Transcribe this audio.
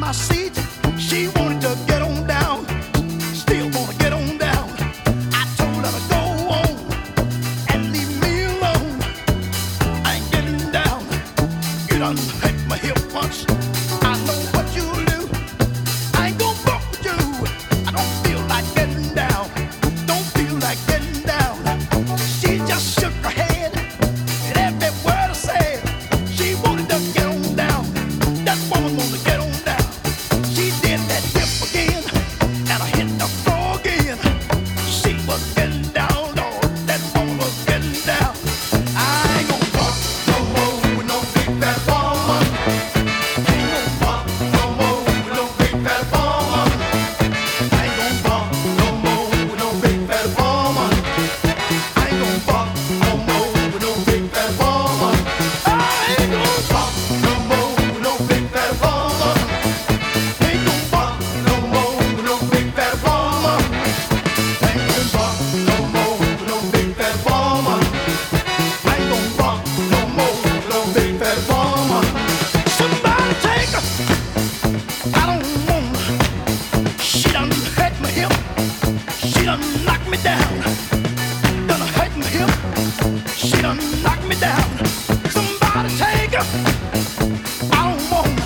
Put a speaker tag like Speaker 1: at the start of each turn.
Speaker 1: seat. She wanted to get on down, still wanna get on down. I told her to go on and leave me alone. I ain't getting down. You done hit my hip once. I know what you'll do. I ain't gon' fuck with you. I don't feel like getting down. Don't feel like getting down. She just shook her head at every word I said. She wanted to get on down. That woman wanted to get on down. She did that dip again, and I hit the floor again. She was getting down, Lord. That woman was getting down. I ain't gon' fuck no more with no big fat woman. Ain't gon' fuck no more with no big fat woman. I ain't gon' fuck no more with no big fat woman. I ain't gon' fuck no more with no big fat woman. I ain't gon' fuck no more with no big fat woman. Ain't gon' fuck no more with no big fat woman. Ain't gon' fuck no more with no big fat woman. Ain't gon' fuck no more with no big fat woman. Somebody take her. I don't want her. She done hurt my hip. She done knocked me down. Done hurt my hip. She done knocked me down. Somebody take her. I don't want her.